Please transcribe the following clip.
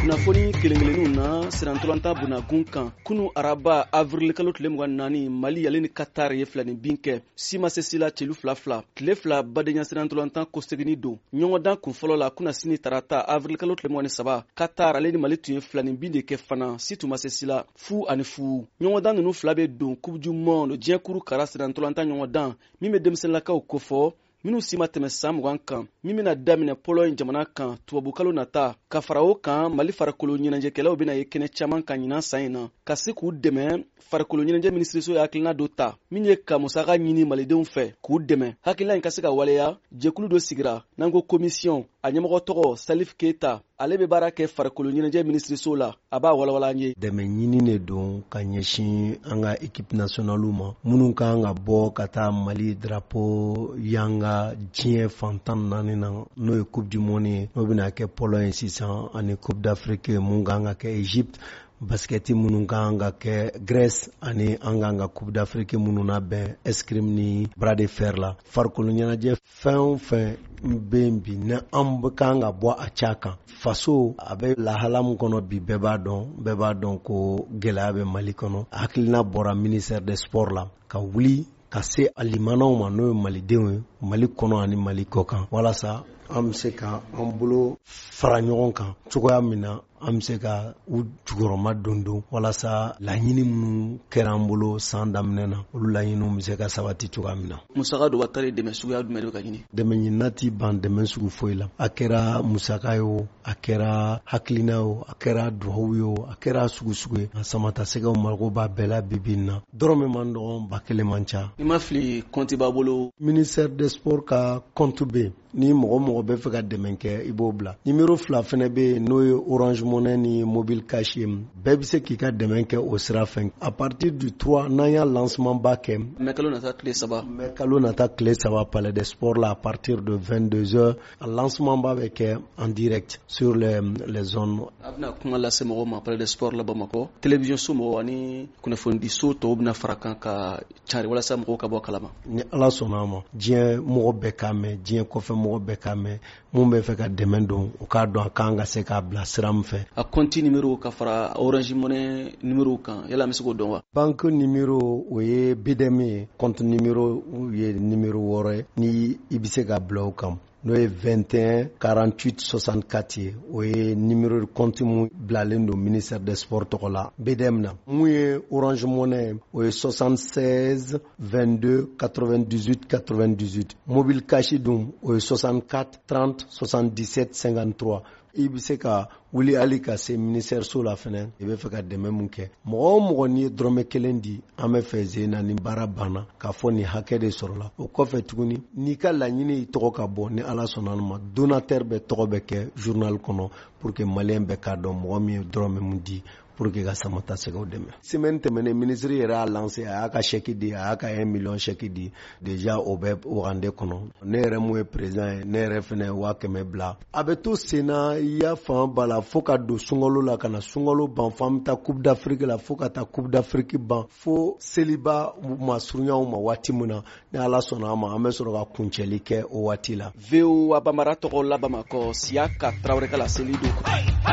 kunnafoni kelenkelenninw na sirantolanta bunakun kan kunu araba avril kalo tile 24 Mali yale ni Qatar ye filani bin kɛ si ma se sila celu fila tile fila badenya sirantolanta kosegini don ɲɔgɔndan kun fɔlɔ la kuna sini tarata avril kalo tile 23 Qatar ale ni Mali tun ye filani bin de kɛ fana si tun ma se sila fu ani fu ɲɔgɔndan ninnu fila bɛ don Coupe du Monde diɲɛ kuru kara sirantolanta ɲɔgɔndan min bɛ denmisɛnninlakaw kofɔ minnu si ma tɛmɛ san 20 kan min bɛna daminɛ Pologne jamana kan tubabukalo nata ka fara o kan Mali farikolo ɲɛnajɛkɛlaw bɛna ye kɛnɛ caman kan ɲinan san in na ka se k'u dɛmɛ farikolo ɲɛnajɛ minisiriso ye hakilina dɔ ta min ye ka musaka ɲini malidenw fɛ k'u dɛmɛ hakilina in ka se ka waleya jɛkulu dɔ sigira n'an ko commission a ɲɛmɔgɔ tɔgɔ Salif Keita ale bɛ baara kɛ farikolo ɲɛnajɛ minisiriso la a b'a walawala an ye dɛmɛ ɲini de don ka ɲɛsin an ka équipe nationale ma minnu kan ka bɔ ka taa Mali drapeau yanga diɲɛ fantan naani na n'o ye Coupe du Monde ye n'o bɛna kɛ Pologne sisan ani Coupe d'Afrique mun kan ka kɛ Egypte basket minnu kan ka kɛ Grèce ani an kan ka Coupe d'Afrique minnu na bɛn escrime ni bras de fer la farikolo ɲɛnajɛ fɛn o fɛn bɛ yen bi ni an kan ka bɔ a ca kan faso a bɛ lahala min kɔnɔ bi bɛɛ b'a dɔn ko gɛlɛya bɛ Mali kɔnɔ hakilina bɔra ministère des sports la ka wuli ka se a limanaw ma n'o ye malidenw ye Mali kɔnɔ ani Mali kɔ kan walasa an bɛ se ka an bolo fara ɲɔgɔn kan cogoya min na an bɛ se ka u jukɔrɔma don walasa laɲini minnu kɛra an bolo san daminɛ na olu laɲiniw bɛ se ka sabati cogoya min na. Musaka dɔ tari dɛmɛ suguya jumɛn de bɛ ka ɲini? Dɛmɛ ɲinina tɛ ban dɛmɛ sugu foyi la. A kɛra musaka ye o, a kɛra hakilina ye o, a kɛra duwawu ye o, a kɛra sugu ye. Samata sɛgɛw mago b'a bɛɛ la bibi in na. Dɔrɔmɛ man dɔgɔ 1000 man ca. I ma fili compte b'a bolo? Ministère des sports ka compte bɛ yen. Ni mɔgɔ bɛ fɛ ka dɛmɛ kɛ i b'o bila. Numéro 2 fana bɛ yen n'o ye Orange Money ni mobile cash ye. Bɛɛ bɛ se k'i ka dɛmɛ kɛ o sira fɛ. À partir du 3 n'an y'a lancement ba kɛ. Mais kalo nata tile 3. Mais kalo nata tile 3 Palais des Sports là à partir de 22h. Lancement ba bɛ kɛ en direct sur les zones. A bɛna kuma lase mɔgɔw ma Palais des Sports la Bamako. Télévision so mɔgɔw ani kunnafoni so tɔw bɛna fara kan ka cari walasa mɔgɔw ka bɔ kalama. Ni Ala sɔnna ma diɲɛ mɔgɔ bɛɛ k'a mɛn diɲɛ kɔfɛ mɔgɔ bɛɛ k'a mɛn mun bɛ fɛ ka dɛmɛ don o k'a dɔn a kan ka se k'a bila sira min fɛ. A compte numéro ka fara Orange Money numéro kan yala an bɛ se k'o dɔn wa? Banque numéro o ye BDM ye compte numéro ye numéro 6 ye ni i bɛ se ka bila o kan. N'o ye 21 48 64 ye o ye numéro de compte mun bilalen don ministère des sports tɔgɔ la BDM na mun ye Orange Money o ye 76 22 98 98 mobile cash dun o ye 64 30 77 53 i bɛ se ka wuli hali ka se ministère so la fɛnɛ i bɛ fɛ ka dɛmɛ mun kɛ mɔgɔ o mɔgɔ n'i ye dɔrɔmɛ 1 di an bɛ fɛ zena ni baara banna k'a fɔ nin hakɛ de sɔrɔla o kɔfɛ tuguni n'i ka laɲini i tɔgɔ ka bɔ ni Ala sɔnna ma donateur bɛ tɔgɔ bɛ kɛ journal kɔnɔ pour que malien bɛɛ k'a dɔn mɔgɔ min ye dɔrɔmɛ mun di pour que ka Samata Sɛgɛw dɛmɛ. Semaine tɛmɛnen ministre yɛrɛ a lancé a y'a ka chèque di a y'a ka 1 million chèque di déjà o bɛ wagande kɔnɔ ne yɛrɛ mun ye président ye ne yɛrɛ fɛnɛ 500 bila a bɛ to sen na i y'a fanga ba la fo ka don sunkalo la ka na sunkalo ban fo an bɛ taa Coupe d'Afrique la fo ka taa Coupe d'Afrique ban fo seliba ma surunyaw ma waati min na ni Ala sɔnna a ma an bɛ sɔrɔ ka kuncɛli kɛ o waati la. VOA Bambara tɔgɔ la Bamakɔ Siaka Traoré ka la seli don.